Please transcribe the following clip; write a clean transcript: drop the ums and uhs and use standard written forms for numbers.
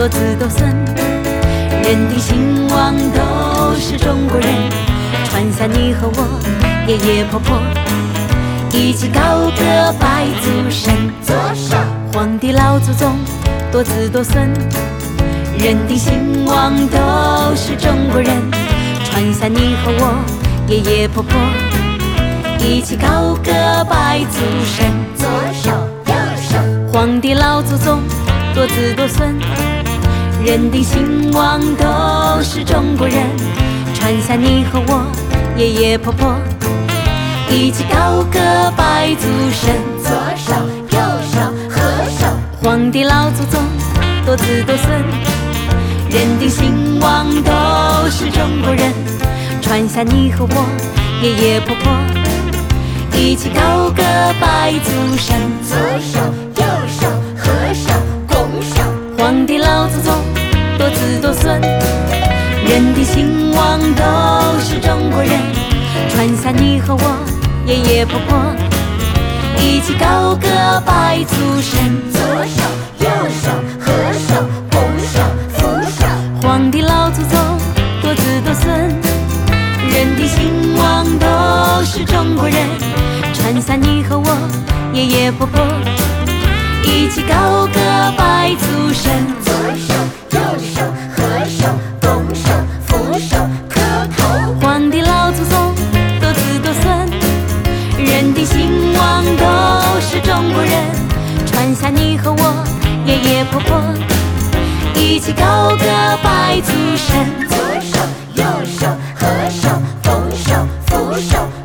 多子多孙，人丁兴旺都是中国人。传下你和我爷爷婆婆，一起高歌拜祖神。 左手， 皇帝老祖宗多子多孙，人丁兴旺都是中国人。传下你和我爷爷婆婆，一起高歌拜祖神。 左手右手， 皇帝老祖宗多子多孙，人丁兴旺都是中国人。传下你和我爷爷婆婆，一起高歌拜祖神。 左手右手合手， 皇帝老祖宗多子多孙，人丁兴旺都是中国人。传下你和我爷爷婆婆，一起高歌拜祖神。 左手右手合手拱手， 皇帝老祖宗多子多孙，人丁兴旺都是中国人。传下你和我爷爷婆婆，一起高歌拜祖神。 左手右手合手拱手扶手， 皇帝老祖宗多子多孙，人丁兴旺都是中国人。传下你和我爷爷婆婆，一起高歌拜祖神。 左手右手合手拱手扶手磕头， 皇帝老祖宗多子多孙，人丁兴旺都是中国人。传下你和我爷爷婆婆，一起高歌拜祖神。 左手右手合手拱手扶手